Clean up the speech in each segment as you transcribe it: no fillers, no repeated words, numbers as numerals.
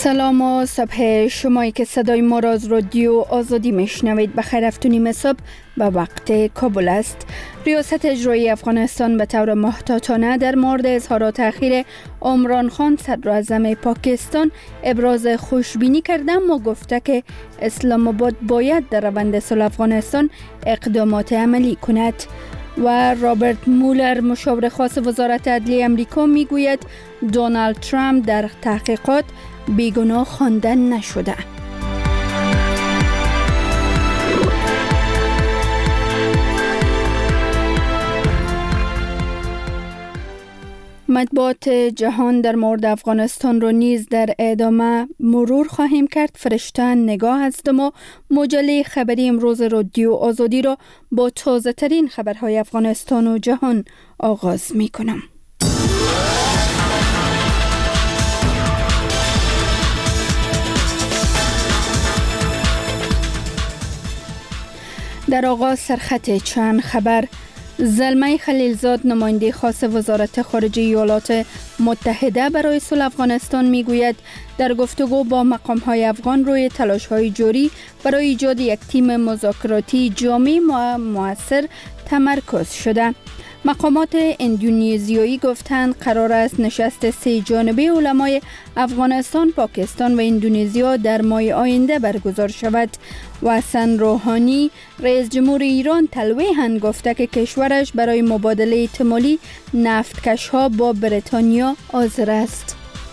سلام و صبح شمایی که صدای ما را از رادیو آزادی میشنوید. بخیر هفت صبح به وقت کابل است. ریاست اجرایی افغانستان به طور محتاطانه در مورد اظهارات اخیر عمران خان صدراعظم پاکستان ابراز خوشبینی کرده، اما گفته که اسلام آباد باید در روند صلح افغانستان اقدامات عملی کند. و رابرت مولر مشاور خاص وزارت عدلیه امریکا میگوید دونالد ترامپ در تحقیقات بیگناه خوانده نشده. مطبوعات جهان در مورد افغانستان رو نیز در ادامه مرور خواهیم کرد. فرشته نگاه هستم و مجله خبری امروز رادیو آزادی را با تازه ترین خبرهای افغانستان و جهان آغاز می کنم. در آغاز سرخط چند خبر. زلمه خلیلزاد نماینده خاص وزارت خارجه ایالات متحده برای صلح افغانستان میگوید در گفتگو با مقام‌های افغان روی تلاش‌های جاری برای ایجاد یک تیم مذاکراتی جامع و مؤثر تمرکز شده. مقامات اندونزیایی گفتند قرار است نشست سه جانبه علمای افغانستان، پاکستان و اندونزیا در ماه آینده برگزار شود. و حسن روحانی رئیس جمهور ایران تلویحاً گفته که کشورش برای مبادله احتمالی نفتکش‌ها با بریتانیا حاضر است.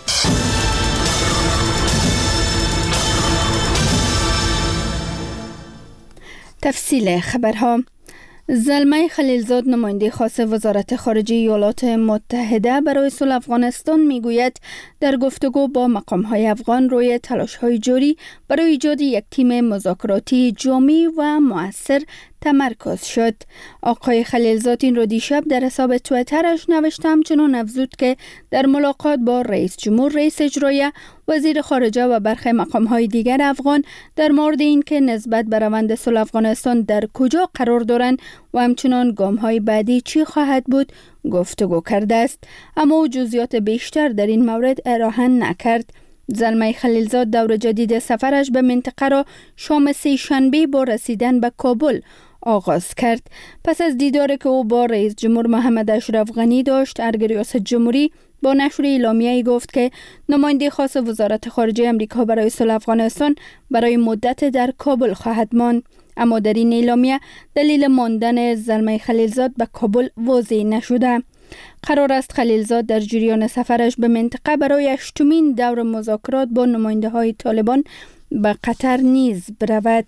تفصیل خبرها. زلمه خلیلزاد نماینده خاص وزارت خارجه ایالات متحده برای صلح افغانستان میگوید در گفتگو با مقام‌های افغان روی تلاش‌های جاری برای ایجاد یک تیم مذاکراتی جامع و مؤثر تمرکز شد. آقای خلیلزاد این رو دیشب در حساب توییترش نوشته، همچنان افزود که در ملاقات با رئیس جمهور، رئیس اجرایی، وزیر خارجه و برخی مقام‌های دیگر افغان در مورد اینکه نسبت به روند صلح افغانستان در کجا قرار دارند و همچنان گام‌های بعدی چی خواهد بود گفتگو کرده است، اما او جزئیات بیشتر در این مورد ارائه نکرد. زلمه خلیلزاد دور جدید سفرش به منطقه را شام سه شنبه با رسیدن به کابل آغاز کرد. پس از دیداری که او با رئیس جمهور محمد اشرف غنی داشت، ارگ ریاست جمهوری با نشر اعلامیه‌ای گفت که نماینده خاص وزارت خارجه امریکا برای صلح افغانستان برای مدت در کابل خواهد ماند، اما در این اعلامیه دلیل ماندن زلمه خلیلزاد به کابل واضح نشده. قرار است خلیلزاد در جریان سفرش به منطقه برای هشتمین دور مذاکرات با نماینده‌های طالبان به قطر نیز برود.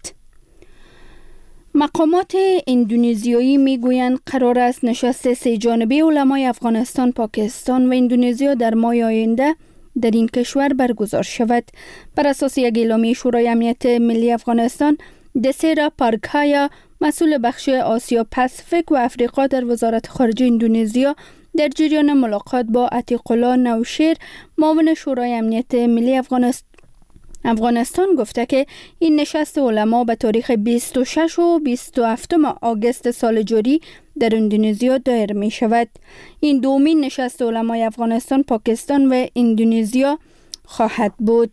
مقامات اندونزیایی میگویند قرار است نشست سه جانبه علمای افغانستان، پاکستان و اندونزیا در ماه آینده در این کشور برگزار شود. بر اساس یک اعلامیه شورای امنیت ملی افغانستان، دسیرا پارکایا مسئول بخش آسیا پاسیفیک و افریقا در وزارت خارجه اندونزیا در جریان ملاقات با عتیق الله نوشیر معاون شورای امنیت ملی افغانستان گفته که این نشست علما به تاریخ 26 و 27 آگوست سال جاری در اندونزیا دایر می شود. این دومین نشست علمای افغانستان، پاکستان و اندونزیا خواهد بود.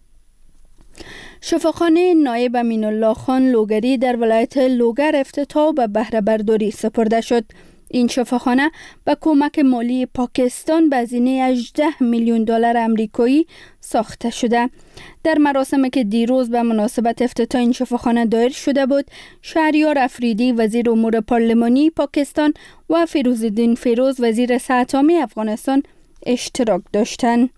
شفاخانه نایب امین الله خان لوگری در ولایت لوگر افتتاح و بهره برداری سپرده شد. این شفاخانه با کمک مالی پاکستان به هزینه 18 میلیون دلار آمریکایی ساخته شده. در مراسمی که دیروز به مناسبت افتتاح این شفاخانه دایر شده بود، شهریار افریدی وزیر امور پارلمانی پاکستان و فیروزالدین فیروز وزیر صحت عامه افغانستان اشتراک داشتند.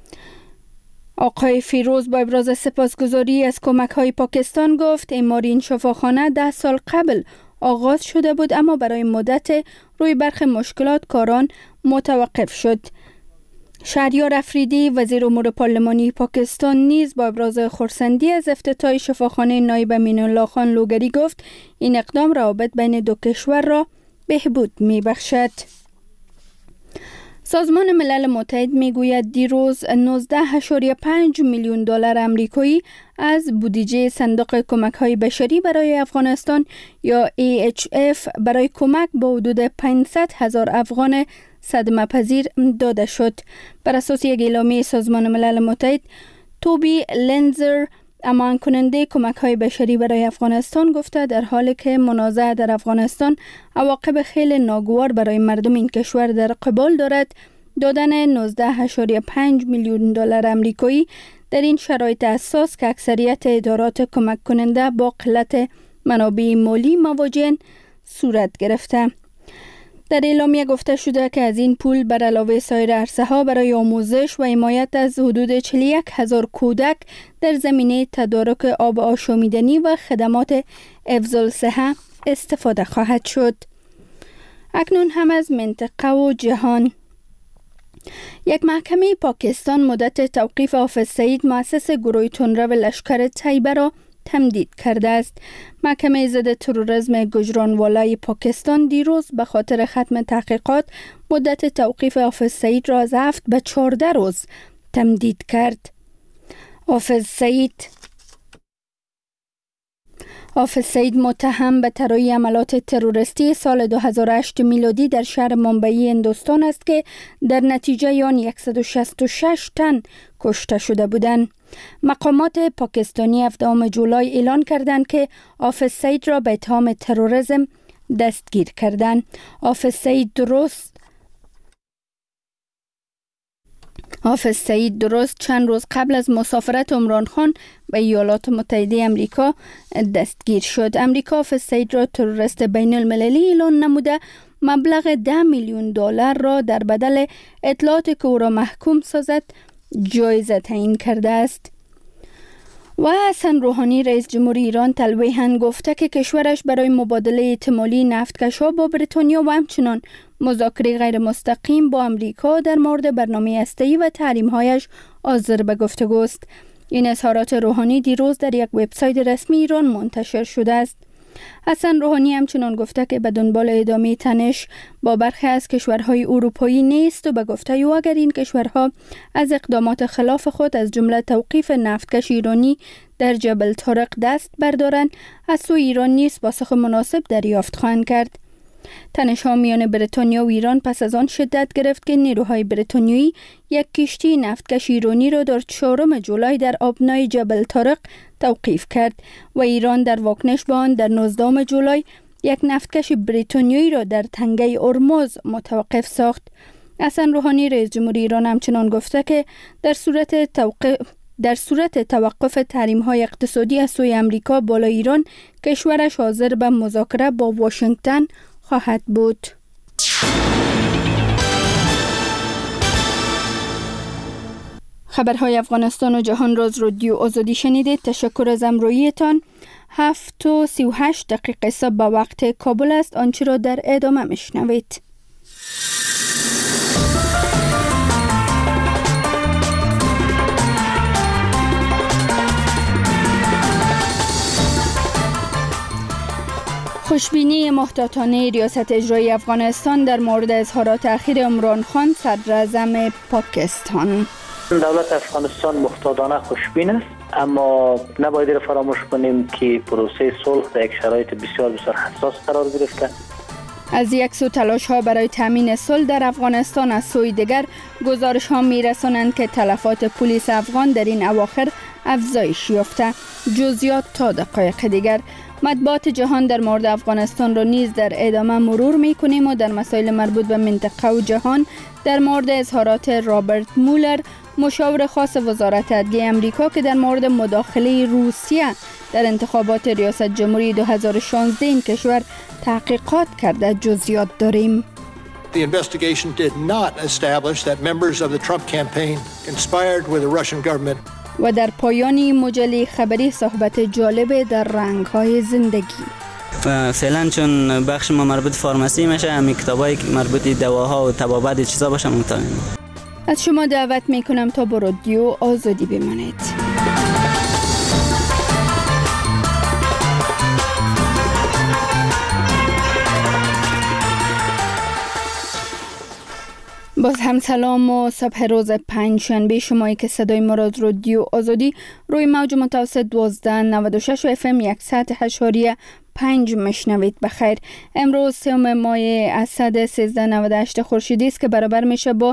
آقای فیروز با ابراز سپاسگزاری از کمک‌های پاکستان گفت اعمار این شفاخانه 10 سال قبل آغاز شده بود، اما برای مدت روی برخی مشکلات کاران متوقف شد. شهریار افریدی وزیر امور پارلمانی پاکستان نیز با ابراز خرسندی از افتتاح شفاخانه نایب امین الله خان لوگری گفت این اقدام روابط بین دو کشور را بهبود می‌بخشد. سازمان ملل متحد میگوید دیروز 19.5 میلیون دلار آمریکایی از بودجه صندوق کمک‌های بشری برای افغانستان یا EHF برای کمک به حدود 500,000 افغان صدمه پذیر داده شد. بر اساس یک اعلامیه سازمان ملل متحد، توبی لنزر امان کننده کمک های بشری برای افغانستان گفته در حالی که منازعه در افغانستان عواقب خیلی ناگوار برای مردم این کشور در قبال دارد، دادن 19.5 میلیون دلار آمریکایی در این شرایط اساس که اکثریت ادارات کمک کننده با قلت منابع مالی مواجهن صورت گرفته. در اعلامیه گفته شده که از این پول بر علاوه سایر عرصه‌ها برای آموزش و حمایت از حدود 41,000 کودک در زمینه تدارک آب آشامیدنی و خدمات حفظ‌الصحه استفاده خواهد شد. اکنون هم از منطقه و جهان. یک محکمه پاکستان مدت توقیف حافظ سعید مؤسس گروه تندرو لشکر طیبه را تمدید کرده است. محکمه ضد تروریسم گوجرانوالای پاکستان دیروز به خاطر ختم تحقیقات مدت توقیف حافظ سعید را از 7 به 14 روز تمدید کرد. حافظ سعید متهم به طراحی عملات تروریستی سال 2008 میلادی در شهر ممبئی هندوستان است که در نتیجه آن 166 تن کشته شده بودند. مقامات پاکستانی 17 جولای اعلان کردند که حافظ سعید را به اتهام تروریسم دستگیر کردند. حافظ سعید درست چند روز قبل از مسافرت عمران خان به ایالات متحده امریکا دستگیر شد. امریکا حافظ سعید را تروریست بین المللی اعلان نموده مبلغ 10 میلیون دلار را در بدل اطلاعاتی که او را محکوم سازد جایزه تعیین کرده است. و حسن روحانی رئیس جمهور ایران تلویحاً گفته که کشورش برای مبادله احتمالی نفتکش‌ها با بریتانیا و همچنان مذاکره غیر مستقیم با امریکا در مورد برنامه هسته‌ای و تحریم‌هایش حاضر به گفتگوست. این اظهارات روحانی دیروز در یک وبسایت رسمی ایران منتشر شده است. حسن روحانی همچنان گفته که به دنبال ادامه تنش با برخی از کشورهای اروپایی نیست و به گفته او اگر این کشورها از اقدامات خلاف خود از جمله توقیف نفتکش ایرانی در جبل طارق دست بردارند، از سوی ایران نیز پاسخ مناسب دریافت خواهند کرد. تنش‌ها میان بریتانیا و ایران پس از آن شدت گرفت که نیروهای بریتانیایی یک کشتی نفتکش ایرانی را در 4 جولای در آبنای جبل طارق توقیف کرد و ایران در واکنش به آن در 19 جولای یک نفتکش بریتانیایی را در تنگه هرمز متوقف ساخت. حسن روحانی رئیس جمهور ایران همچنان گفته که در صورت توقف تحریم‌های اقتصادی از سوی امریکا بالای ایران، کشورش حاضر به مذاکره با واشنگتن خواهد بود. خبرهای افغانستان و جهان را از رادیو آزادی شنیدید. تشکر از همراهیتان. 7:38 صبح به وقت کابل است. آنچه را در ادامه میشنوید. خوشبینی محتاطانه ریاست اجرایی افغانستان در مورد اظهارات اخیر عمران خان صدراعظم پاکستان. دولت افغانستان محتاطانه خوشبین است، اما نباید فراموش کنیم که پروسه صلح در یک شرایط بسیار بسیار حساس قرار گرفته. از یک سو تلاش ها برای تامین صلح در افغانستان، از سوی دیگر گزارش ها می رسانند که تلفات پلیس افغان در این اواخر افزایش یافته. جزئیات تا دقایق دیگر. مطبوعات جهان در مورد افغانستان را نیز در ادامه مرور می کنیم و در مسائل مربوط به منطقه و جهان در مورد اظهارات رابرت مولر، مشاور خاص وزارت عدلیه امریکا که در مورد مداخله روسیه در انتخابات ریاست جمهوری 2016 این کشور تحقیقات کرده جزئیات داریم. The investigation did not establish that members of the Trump campaign conspired with the Russian government. و در پایانی مجله خبری صحبت جالب در رنگ‌های زندگی. فعلا چون بخش ما مربوط فارماسی میشه، همین کتابایی که مربوط دواها و طبابت چیزا باشه مطالعه. از شما دعوت میکنم تا با رادیو آزادی بمانید. باز هم سلام و صبح روز پنجشنبه شمایی که صدای ما را از رادیو آزادی روی موج متوسط 1296 و FM 100.5 25 مشنوید بخیر. امروز 3 ماه اسد 1398 خورشیدی است که برابر میشه با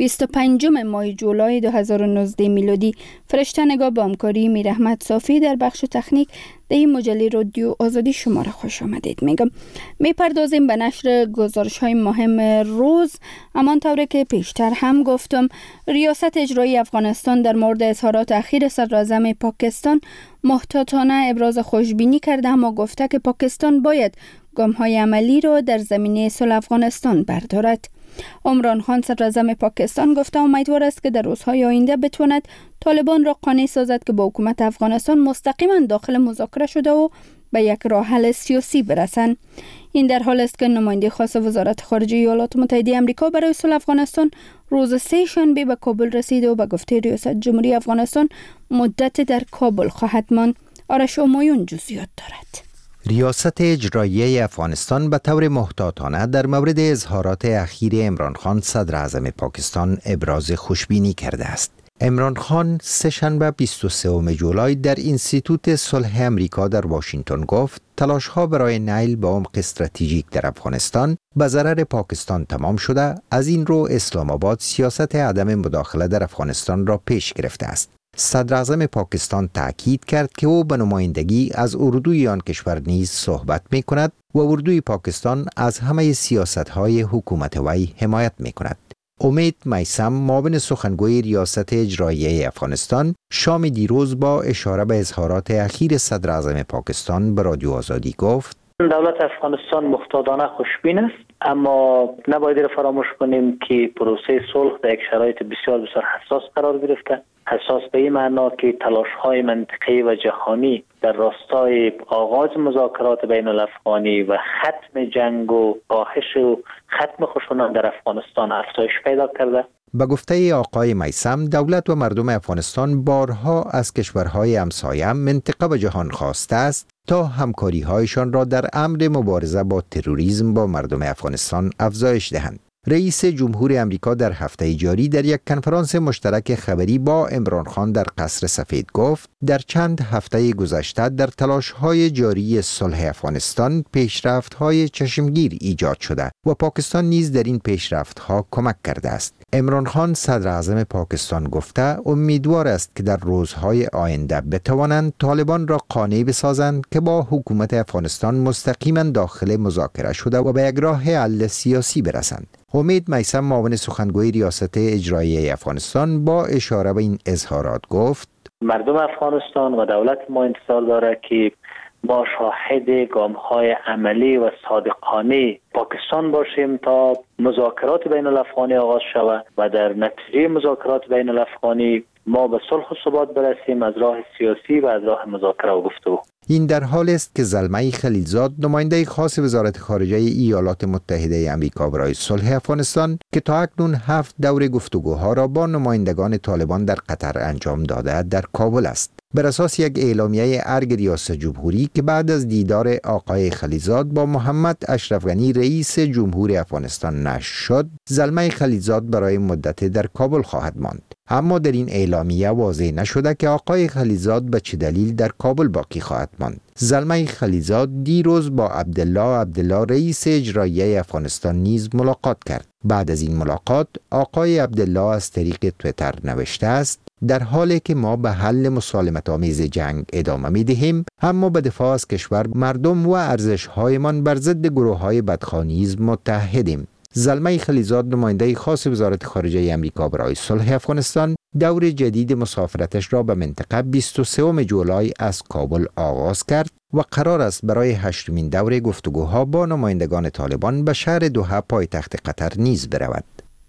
25 ماه جولای 2019 میلادی. فرشته نگاه با همکاری میر احمد صافی در بخش تکنیک در این مجله رادیو آزادی شما را خوش آمدید میگم. میپردازیم به نشر گزارش های مهم روز. همان طوری که پیشتر هم گفتم، ریاست اجرایی افغانستان در مورد اظهارات اخیر صدراعظم پاکستان محتاطانه ابراز خوشبینی کرده، اما گفته که پاکستان باید گام‌های عملی را در زمینه صلح افغانستان بردارد. عمران خان صدراعظم پاکستان گفته امیدوار است که در روزهای آینده بتواند طالبان را قانع سازد که با حکومت افغانستان مستقیما داخل مذاکره شده و به یک راه حل سیاسی برسند. این در حال است که نماینده خاص وزارت خارجه ایالات متحده آمریکا برای صلح افغانستان روز 3 شنبه به کابل رسید و به گفته ریاست جمهوری افغانستان مدت در کابل خواهد ماند. آرش همایون جزئیات دارد. ریاست اجرایی افغانستان به طور محتاطانه در مورد اظهارات اخیر عمران خان صدراعظم پاکستان ابراز خوشبینی کرده است. عمران خان سه شنبه 23 جولای در انستیتوت صلح امریکا در واشنگتن گفت تلاش‌ها برای نیل به عمق استراتژیک در افغانستان به ضرر پاکستان تمام شده. از این رو اسلام آباد سیاست عدم مداخله در افغانستان را پیش گرفته است. صدراعظم پاکستان تأکید کرد که او به نمایندگی از اردوی آن کشور نیز صحبت می کند و اردوی پاکستان از همه سیاست‌های حکومت وی حمایت می کند. امید میثم معاون سخنگوی ریاست اجرایی افغانستان شام دیروز با اشاره به اظهارات اخیر صدراعظم پاکستان به رادیو آزادی گفت دولت افغانستان محتاطانه خوشبین است، اما نباید را فراموش کنیم که پروسه صلح در یک شرایط بسیار بسیار حساس قرار گرفته. حساس به این معنا که تلاش‌های منطقه‌ای و جهانی در راستای آغاز مذاکرات بین الافغانی و ختم جنگ و کاهش و ختم خشونت در افغانستان افزایش پیدا کرده. به گفته آقای میثم، دولت و مردم افغانستان بارها از کشورهای همسایه منطقه و جهان خواسته است تا همکاری‌هایشان را در امر مبارزه با تروریسم با مردم افغانستان افزایش دهند. رئیس جمهور امریکا در هفته جاری در یک کنفرانس مشترک خبری با عمران خان در قصر سفید گفت در چند هفته گذشته در تلاش‌های جاری صلح افغانستان پیشرفت‌های چشمگیر ایجاد شده و پاکستان نیز در این پیشرفت‌ها کمک کرده است. عمران خان صدراعظم پاکستان گفته امیدوار است که در روزهای آینده بتوانند طالبان را قانع بسازند که با حکومت افغانستان مستقیما داخل مذاکره شده و به یک راه حل سیاسی برسند. امید میثم معاون سخنگوی ریاست اجرایی افغانستان با اشاره به این اظهارات گفت مردم افغانستان و دولت ما انتظار داره که ما شاهد گام‌های عملی و صادقانه پاکستان باشیم تا مذاکرات بین الافغانی آغاز شود و در نتیجه مذاکرات بین الافغانی ما به صلح و ثبات برسیم از راه سیاسی و از راه مذاکره و گفتگو. این در حال است که زلمه خلیلزاد نماینده خاص وزارت خارجه ایالات متحده آمریکا برای صلح افغانستان که تا اکنون 7 دور گفتگوها را با نمایندگان طالبان در قطر انجام داده در کابل است. بر اساس یک اعلامیه ارگ ریاست جمهوری که بعد از دیدار آقای خلیلزاد با محمد اشرف غنی رئیس جمهور افغانستان نشر شد، زلمه خلیلزاد برای مدت در کابل خواهد ماند. اما در این اعلامیه واضح نشده که آقای خلیلزاد به چه دلیل در کابل باقی خواهد ماند. زلمه خلیلزاد دیروز با عبدالله رئیس اجرایی افغانستان نیز ملاقات کرد. بعد از این ملاقات آقای عبدالله از طریق توییتر نوشته است در حالی که ما به حل مسالمت آمیز جنگ ادامه می دهیم، اما به دفاع از کشور، مردم و ارزش‌هایمان بر ضد گروه‌های بدخوانیزم متحدیم. زلمه خلیلزاد نماینده خاص وزارت خارجه آمریکا برای صلح افغانستان دور جدید مسافرتش را به منطقه 23 جولای از کابل آغاز کرد و قرار است برای 8مین دور گفتگوها با نمایندگان طالبان به شهر دوحه پایتخت قطر نیز برود.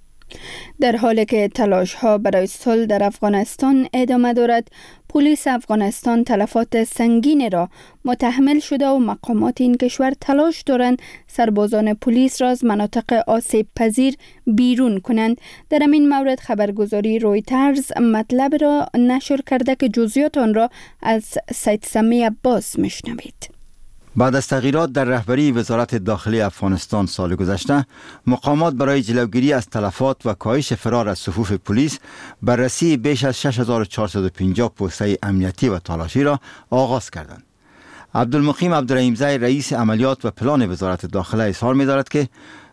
در حالی که تلاش‌ها برای صلح در افغانستان ادامه دارد، پلیس افغانستان تلفات سنگین را متحمل شده و مقامات این کشور تلاش دارند سربازان پلیس را از مناطق آسیب پذیر بیرون کنند. در این مورد خبرگزاری رویترز مطلب را نشر کرده که جزئیات آن را از سید سمی عباس میشنوید. بعد از تغییرات در رهبری وزارت داخلی افغانستان سال گذشته، مقامات برای جلوگیری از تلفات و کاهش فرار از صفوف پلیس بررسی بیش از 6450 پوسته امنیتی و تالاشی را آغاز کردند. عبدالمقیم عبدالرحیمزی رئیس عملیات و پلان وزارت داخله اظهار می‌دارد که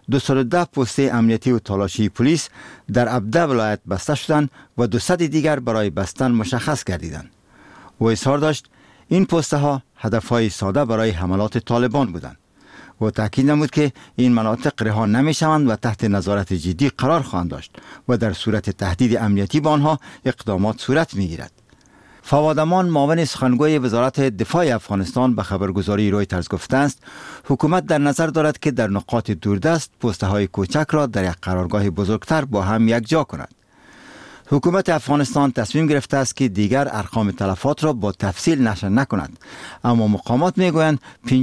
210 پست امنیتی و تالاشی پلیس در 17 ولایت بسته شدند و 200 دیگر برای بستن مشخص گردیدند. او اظهار داشت این پست‌ها هدف‌های ساده برای حملات طالبان بودند و تاکید نمود که این مناطق رها نمی‌شوند و تحت نظارت جدی قرار خواهند داشت و در صورت تهدید امنیتی به آنها اقدامات صورت می‌گیرد. فواد امان معاون سخنگوی وزارت دفاع افغانستان به خبرگزاری رویترز گفته است حکومت در نظر دارد که در نقاط دوردست پست‌های کوچک را در یک قرارگاه بزرگتر با هم یکجا کند. حکومت افغانستان تصمیم گرفته است که دیگر ارقام تلفات را با تفصیل نشر نکند، اما مقامات میگویند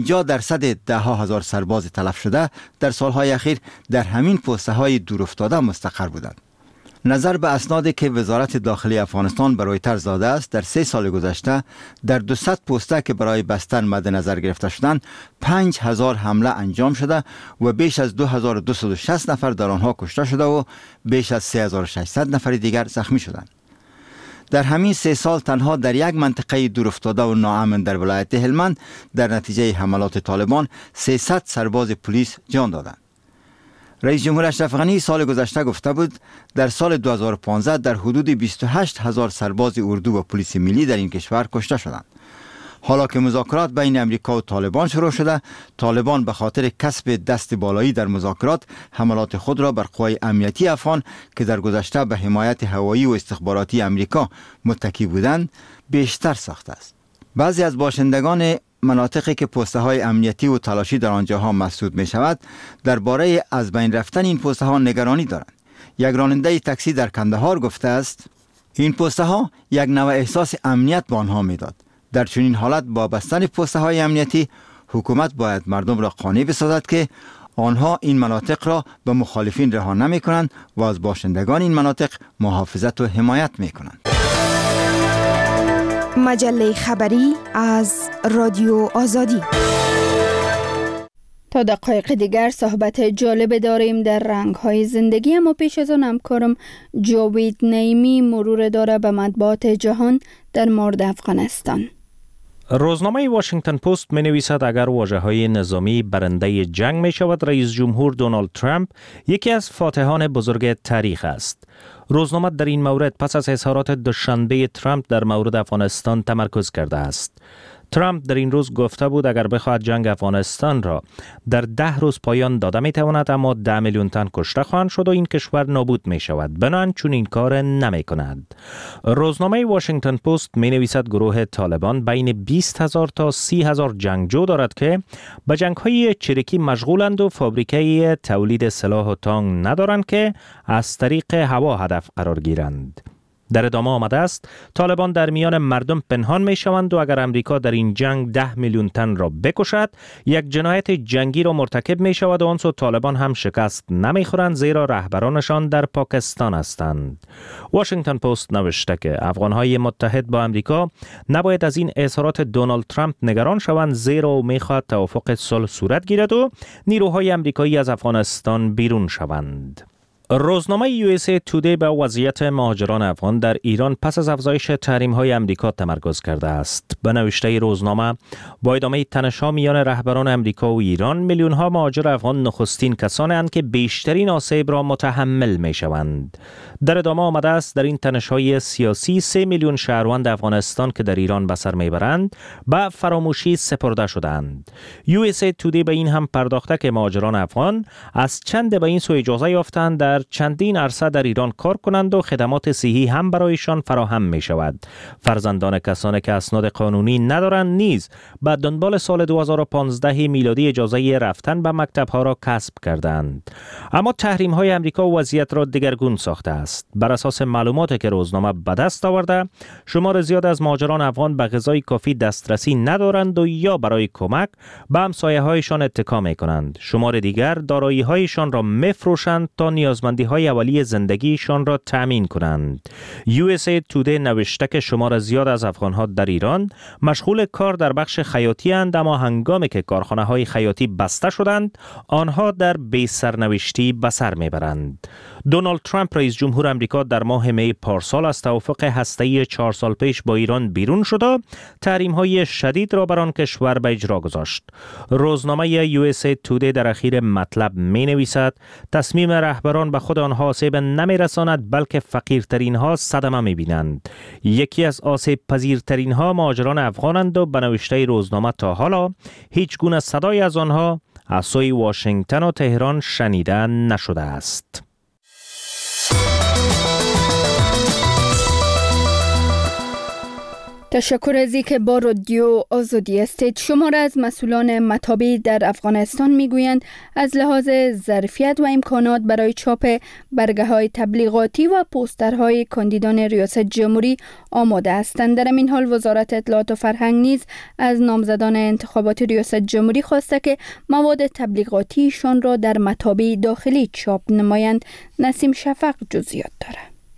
50% ده‌ها هزار سرباز تلف شده در سالهای اخیر در همین پست‌های دورافتاده مستقر بودند. نظر به اسنادی که وزارت داخلی افغانستان به رویترز داده است، در 3 سال گذشته در 200 پسته که برای بستن مد نظر گرفته شدند 5000 حمله انجام شده و بیش از 2260 نفر در آنها کشته شده و بیش از 3600 نفر دیگر زخمی شدند. در همین 3 سال تنها در یک منطقه دورافتاده و ناامن در ولایت هلمند در نتیجه حملات طالبان 300 سرباز پلیس جان دادند. رئیس جمهور اشرف غنی سال گذشته گفته بود در سال 2015 در حدود 28000 سرباز اردو و پلیس ملی در این کشور کشته شدند. حالا که مذاکرات بین امریکا و طالبان شروع شده، طالبان به خاطر کسب دست بالایی در مذاکرات حملات خود را بر قوای امنیتی افغان که در گذشته به حمایت هوایی و استخباراتی امریکا متکی بودند بیشتر ساخته است. بعضی از باشندگان مناطقی که پسته های امنیتی و تلاشی در آنجاها مسدود می شود درباره از بین رفتن این پسته ها نگرانی دارند. یک راننده تاکسی در کندهار گفته است این پسته ها یک نوع احساس امنیت به آنها می داد. در چنین حالت با بستن پسته های امنیتی حکومت باید مردم را قانع بسازد که آنها این مناطق را به مخالفین رها نمی کنند و از باشندگان این مناطق محافظت و حمایت می کنند. مجله خبری از رادیو آزادی. تا دقایق دیگر صحبت جالب داریم در رنگ‌های زندگی، اما پیش از آن همکارم جاوید نعیمی مرور داره به مطبوعات جهان در مورد افغانستان. روزنامه واشنگتن پست می نویسد اگر واژه‌های نظامی برنده جنگ می شود، رئیس جمهور دونالد ترامپ یکی از فاتحان بزرگ تاریخ است. روزنامه در این مورد پس از اظهارات دوشنبه ترامپ در مورد افغانستان تمرکز کرده است. ترامپ در این روز گفته بود اگر بخواهد جنگ افغانستان را در 10 روز پایان داده می تواند، اما 10 میلیون تن کشته خواهند شد و این کشور نابود می شود. بنابراین چون این کار نمی کند. روزنامه واشنگتن پست می نویسد گروه طالبان بین 20,000 تا 30,000 جنگجو دارد که به جنگ های چریکی مشغولند و فابریکه تولید سلاح و تانک ندارند که از طریق هوا هدف قرار گیرند. در ادامه آمده است طالبان در میان مردم پنهان می شوند و اگر امریکا در این جنگ 10 میلیون تن را بکشد یک جنایت جنگی را مرتکب می شود و آن سو طالبان هم شکست نمی خورند زیرا رهبرانشان در پاکستان هستند. واشنگتن پست نوشته که افغانهای متحد با امریکا نباید از این اظهارات دونالد ترامپ نگران شوند زیرا او می خواهد توافق صلح صورت گیرد و نیروهای امریکایی از افغانستان بیرون شوند. روزنامه USA Today به وضعیت مهاجران افغان در ایران پس از افزایش تحریم‌های امریکا تمرکز کرده است. به نوشته روزنامه با ادامه تنش‌ها میان رهبران امریکا و ایران، میلیون‌ها مهاجر افغان نخستین کسانند که بیشترین آسیب را متحمل می‌شوند. در ادامه آمده است در این تنش‌های سیاسی 3 میلیون شهروند افغانستان که در ایران به سر میبرند به فراموشی سپرده شدند. USA Today به این هم پرداخته که مهاجران افغان از چند به این سو اجازه یافتند در چندین عرصه در ایران کار کنند و خدمات صحی هم برایشان فراهم می شود. فرزندان کسانی که اسناد قانونی ندارند نیز به دنبال سال 2015 میلادی اجازه رفتن به مکتب ها را کسب کردند. اما تحریم های امریکا وضعیت را دگرگون ساخته است. بر اساس معلوماتی که روزنامه به دست آورده، شمار زیاد از مهاجران افغان به غذای کافی دسترسی ندارند و یا برای کمک به همسایه هایشان اتکا می کنند. شمار دیگر دارایی هایشان را می فروشند تا نیازمند نیازمندی‌های اولیه زندگیشان را تأمین کنند. USA Today نوشته که شمار زیاد از افغان‌ها در ایران مشغول کار در بخش خیاطی اند، اما هنگامی که کارخانه‌های خیاطی بسته شدند، آنها در بی‌سرنوشتی به سر میبرند. دونالد ترامپ رئیس جمهور امریکا در ماه می پارسال از توافق هسته‌ای 4 سال پیش با ایران بیرون شده، تحریم‌های شدید را بر آن کشور به اجرا گذاشت. روزنامه USA Today در اخیر مطلب می‌نویسد تصمیم رهبران به خود آنها آسیب نمی‌رساند، بلکه فقیرترین ها صدمه می‌بینند. یکی از آسیب پذیرترین ها مهاجران افغانند و به نوشته روزنامه تا حالا هیچ گونه صدای از آنها از سوی واشنگتن و تهران شنیده نشده است. تشکر از اینکه با رادیو آزادی هستید. شمار از مسئولان مطابع در افغانستان میگویند از لحاظ ظرفیت و امکانات برای چاپ برگه‌های تبلیغاتی و پوسترهای کاندیدان ریاست جمهوری آماده هستند. در این حال وزارت اطلاعات و فرهنگ نیز از نامزدان انتخابات ریاست جمهوری خواسته که مواد تبلیغاتیشان را در مطابع داخلی چاپ نمایند. نسیم شفق جزئیات دارد.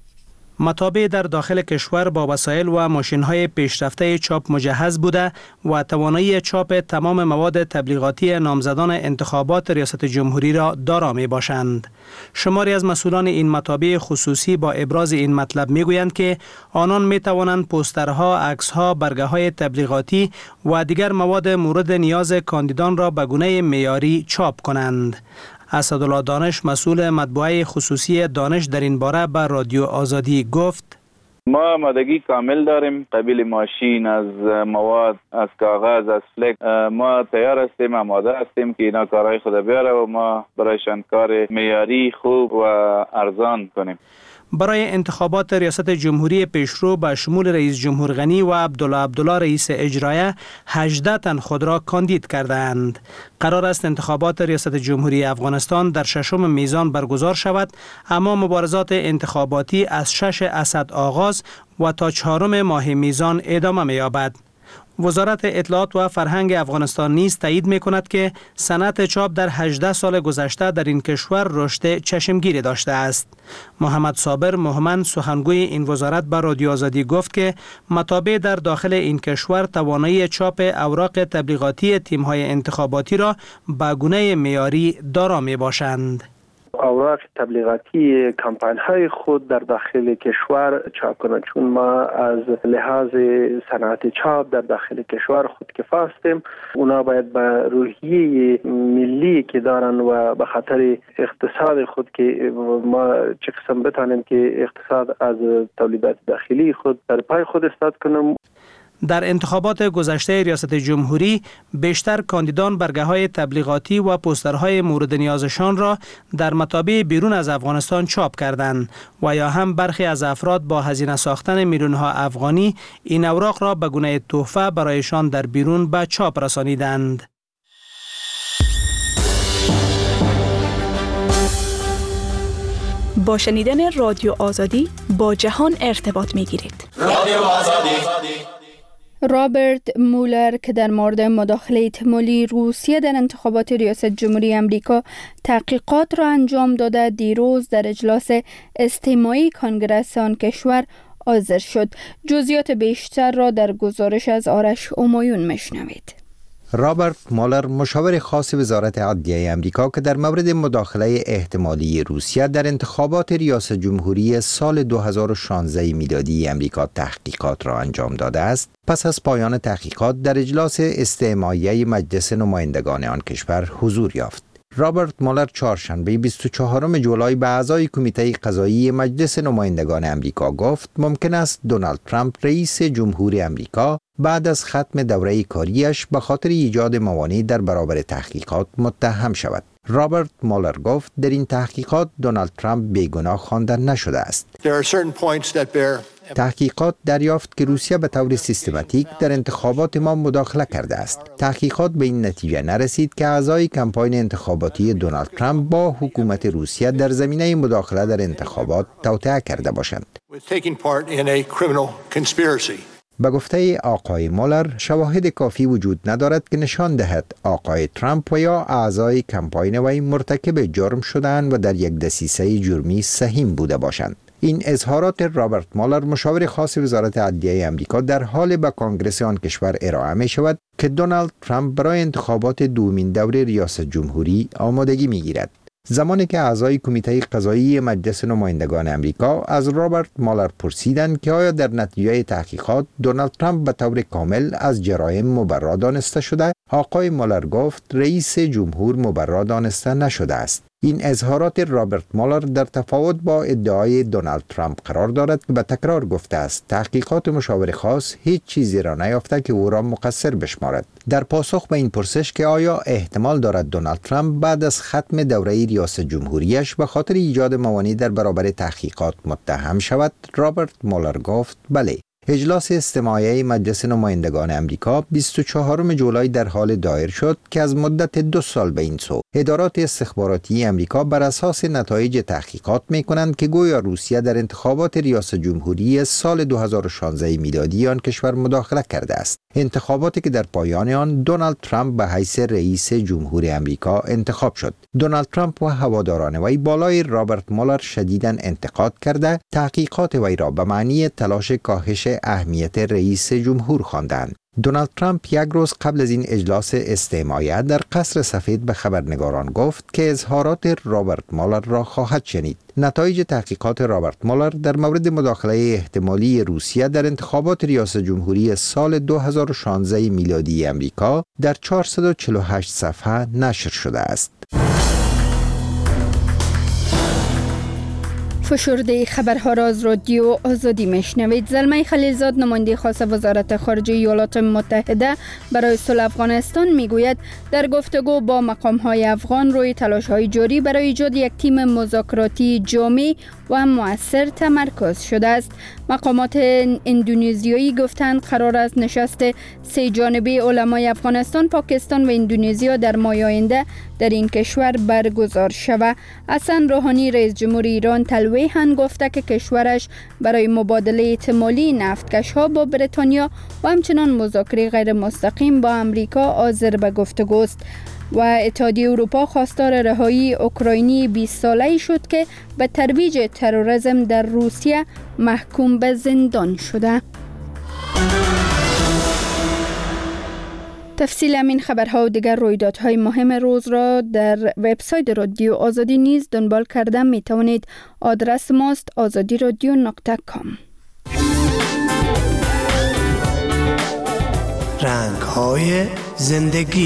مطابع در داخل کشور با وسایل و ماشین‌های پیشرفته چاپ مجهز بوده و توانایی چاپ تمام مواد تبلیغاتی نامزدان انتخابات ریاست جمهوری را دارا می‌باشند. شماری از مسئولان این مطابع خصوصی با ابراز این مطلب می‌گویند که آنان می‌توانند پوسترها، عکس‌ها، برگه‌های تبلیغاتی و دیگر مواد مورد نیاز کاندیدان را به گونه معیاری چاپ کنند. اسدالله دانش مسئول مطبوعه خصوصی دانش در این باره به رادیو آزادی گفت: ما آمادگی کامل داریم، قبیل ماشین، از مواد، از کاغذ، از فلک. ما تیار هستیم، آماده هستیم که اینا کارهای خود بیاره و ما برایشان کار معیاری، خوب و ارزان کنیم. برای انتخابات ریاست جمهوری پیشرو به شمول رئیس جمهور غنی و عبدالله رئیس اجرایه 18 تن خود را کاندید کردند. قرار است انتخابات ریاست جمهوری افغانستان در 6 میزان برگزار شود، اما مبارزات انتخاباتی از 6 اسد آغاز و تا 4 ماه میزان ادامه می‌یابد. وزارت اطلاعات و فرهنگ افغانستان نیز تایید می‌کند که صنعت چاپ در 18 سال گذشته در این کشور رشد چشمگیری داشته است. محمد صابر مهمن سخنگوی این وزارت به رادیو آزادی گفت که مطابع در داخل این کشور توانایی چاپ اوراق تبلیغاتی تیم‌های انتخاباتی را به گونه معیاری دارا می‌باشند. اوراق تبلیغاتی کمپاین های خود در داخل کشور چاپ کنند، چون ما از لحاظ صنعت چاپ در داخل کشور خودکفا هستیم. اونا باید به روحیه ملی که دارن و به خاطر اقتصاد خود که ما چه قسم بتانیم که اقتصاد از تولیدات داخلی خود در پای خود استاد کنیم. در انتخابات گذشته ریاست جمهوری بیشتر کاندیدان برگه‌های تبلیغاتی و پوسترهای مورد نیازشان را در مطابع بیرون از افغانستان چاپ کردند و یا هم برخی از افراد با هزینه ساختن میلیون‌ها افغانی این اوراق را به گونه تحفه برایشان در بیرون به چاپ رسانیدند. با شنیدن رادیو آزادی با جهان ارتباط می‌گیرید. رادیو آزادی. رابرت مولر که در مورد مداخله احتمالی روسیه در انتخابات ریاست جمهوری امریکا تحقیقات را انجام داده، دیروز در اجلاس استماعی کنگره آن کشور حاضر شد. جزئیات بیشتر را در گزارش از آرش همایون میشنوید. رابرت مولر مشاور خاص وزارت عدلیه امریکا که در مورد مداخله احتمالی روسیه در انتخابات ریاست جمهوری سال 2016 میلادی امریکا تحقیقات را انجام داده است، پس از پایان تحقیقات در اجلاس استماعی مجلس نمایندگان آن کشور حضور یافت. رابرت مولر چهارشنبه 24 جولای به اعضای کمیته قضایی مجلس نمایندگان امریکا گفت ممکن است دونالد ترامپ رئیس جمهور امریکا بعد از ختم دوره کاریش به خاطر ایجاد موانع در برابر تحقیقات متهم شود. رابرت مولر گفت در این تحقیقات دونالد ترامپ بیگناه خوانده نشده است. تحقیقات دریافت که روسیه به طور سیستماتیک در انتخابات ما مداخله کرده است. تحقیقات به این نتیجه نرسید که اعضای کمپاین انتخاباتی دونالد ترامپ با حکومت روسیه در زمینه مداخله در انتخابات توطئه کرده باشند. به گفته آقای مولر شواهد کافی وجود ندارد که نشان دهد آقای ترامپ و یا اعضای کمپاین وی مرتکب جرم شدند و در یک دسیسه جرمی سهیم بوده باشند. این اظهارات رابرت مولر مشاور خاص وزارت عدلیه امریکا در حال به کنگره آن کشور ارائه می شود که دونالد ترامپ برای انتخابات دومین دوره ریاست جمهوری آمادگی می گیرد. زمانی که اعضای کمیته قضایی مجلس نمایندگان امریکا از رابرت مولر پرسیدند که آیا در نتیجه تحقیقات دونالد ترامپ به طور کامل از جرایم مبرا دانسته شده، آقای مولر گفت رئیس جمهور مبرا دانسته نشده است. این اظهارات رابرت مولر در تفاوت با ادعای دونالد ترامپ قرار دارد که به تکرار گفته است تحقیقات مشاور خاص هیچ چیزی را نیافته که او را مقصر بشمارد. در پاسخ به این پرسش که آیا احتمال دارد دونالد ترامپ بعد از ختم دوره ریاست جمهوریش به خاطر ایجاد موانع در برابر تحقیقات متهم شود، رابرت مولر گفت بله. اجلاس استماعی مجلس نمایندگان امریکا 24 جولای در حال دایر شد که از مدت 2 سال به این سو ادارات استخباراتی امریکا بر اساس نتایج تحقیقات می‌کنند که گویا روسیه در انتخابات ریاست جمهوری سال 2016 میلادی آن کشور مداخله کرده است. انتخاباتی که در پایان آن دونالد ترامپ به حیث رئیس جمهور امریکا انتخاب شد. دونالد ترامپ و هواداران وی بالای رابرت مولر شدیداً انتقاد کرده تحقیقات وی را به معنی تلاش کاهش اهمیت رئیس جمهور خواندند. دونالد ترامپ یک روز قبل از این اجلاس استماعی در قصر سفید به خبرنگاران گفت که اظهارات رابرت مولر را خواهد شنید. نتایج تحقیقات رابرت مولر در مورد مداخله احتمالی روسیه در انتخابات ریاست جمهوری سال 2016 میلادی امریکا در 448 صفحه نشر شده است. فشرده خبرها را از رادیو آزادی میشنوید. زلمه خلیلزاد نماینده خاص وزارت خارجه ایالات متحده برای صلح افغانستان میگوید در گفتگو با مقام‌های افغان روی تلاش‌های جاری برای ایجاد یک تیم مذاکراتی جامع و مؤثر تمرکز شده است. مقامات اندونزیایی گفتند قرار است نشست 3 جانبه علمای افغانستان، پاکستان و اندونزیا در ماه آینده در این کشور برگزار شود. حسن روحانی رئیس جمهور ایران تلویحاً گفته که کشورش برای مبادله احتمالی نفتکش‌ها با بریتانیا و همچنان مذاکره غیر مستقیم با امریکا حاضر به گفتگوست. و اتحادیه اروپا خواستار رهایی اوکراینی 20 ساله‌ای شد که به ترویج تروریسم در روسیه محکوم به زندان شده. تفصیل همین خبرها و دیگر رویدادهای مهم روز را در وبسایت رادیو آزادی نیز دنبال کرده می توانید. آدرس ماست azadiradio.com. رنگ‌های زندگی.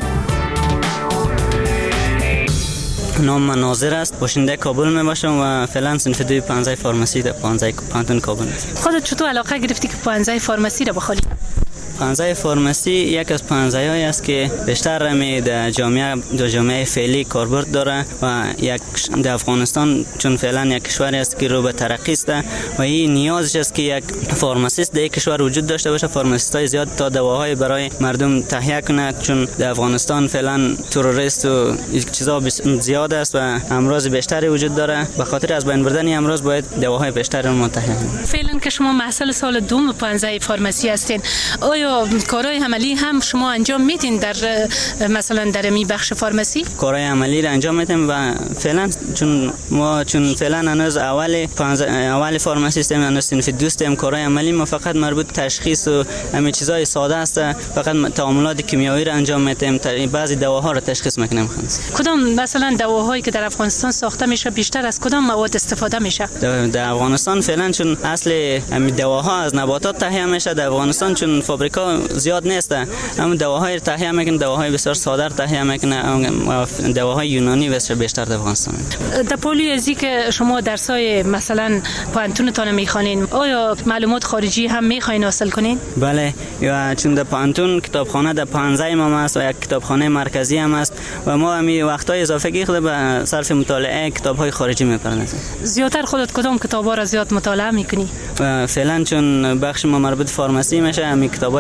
نام من ناظر است، باشنده کابل می باشم و فعلا صنف 2 15 فارمسی در 15 پانتون کابل هستم. خودت چطور علاقه گرفتی که 15 فارمسی را بخوانی؟ 15 فارمسی یک از 15 هایی است که بیشتر می در جامعه فعلی کاربرد داره و یک در افغانستان چون فعلا یک کشوری است که رو به ترقی است و این نیازش است که یک فارماسیست در کشور وجود داشته باشه. فارماسیستای زیاد تا دواهای برای مردم تهیه کنه، چون در افغانستان فعلا تروریست و چیزا زیاد است و امراض بیشتری وجود داره. به خاطر از بین بردن امراض باید دواهای بیشتری رو تهیه کنیم. فعلا که شما محصل سال دوم 15 فارمسی هستین، آیا کارهای عملی هم شما انجام میدین در مثلا در می بخش فارمسی؟ کارهای عملی را انجام میدیم و فعلا چون فعلا هنوز اول فارمسی هستیم، هنوز صنف 2 هستیم. کارهای عملی ما فقط مربوط تشخیص و همین چیزای ساده است. فقط تعاملات کیمیایی را انجام میدیم، بعضی دواها را تشخیص میکنیم. کدام مثلا دواهایی که در افغانستان ساخته میشه بیشتر از کدام مواد استفاده میشه؟ در افغانستان فعلا چون اصل همین دواها از نباتات تهیه میشه، در افغانستان چون فابریکا زیاد نیست، اما دواهای تهیه میکنه، دواهای بسیار ساده تهیه میکنه، دواهای یونانی بسیار بیشتر در افغانستان. در پولی ازی که شما درسای مثلا پانتونتون میخوانین، آیا معلومات خارجی هم میخواین حاصل کنین؟ بله، یا چون در پانتون کتابخانه در 15 ما است و یک کتابخانه مرکزی هم است و ما همین وقتای اضافه خود به صرف مطالعه کتاب‌های خارجی میپردازیم. زیاتر خودت کدام کتابا را زیاد مطالعه میکنی؟ فعلا چون بخش ما مربوط فارمسی میشه، همین کتابای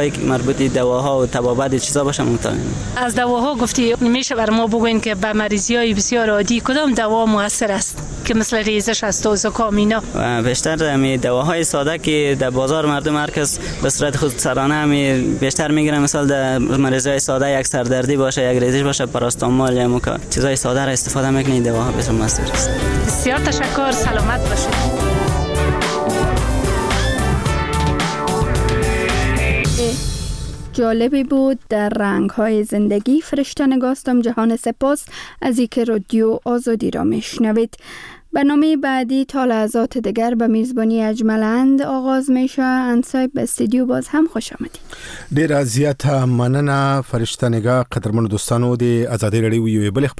چیزایی که مربوط به دواها و طبابت چیزا باشه مطالعه. از دواها گفتی میشه بر ما بگوین که به مریضی‌های بسیار عادی کدام دوا مؤثر است که مثل ریزش است و زکام اینا؟ بیشتر می دواهای ساده که در بازار مردم مرکز به صورت خودسرانه می بیشتر میگیرن، مثلا در مریضای ساده یک سردردی باشه یک ریزش باشه پاراستامول یا موکا چیزای ساده را استفاده میکنید دواها بسیار مؤثر است. بسیار تشکر، سلامت باشید. جالبی بود در رنگ‌های زندگی. فرشته نگاستم جهان سپاس از اینکه رادیو آزادی را میشنوید. برنامه بعدی تا لحظات دیگر به میزبانی اجملند آغاز میشه. انصایب به استودیو باز هم خوش آمدید. ډیر زیات مننه فرشته نگاه. قدرمن دوستانو د آزادی رادیو یو بل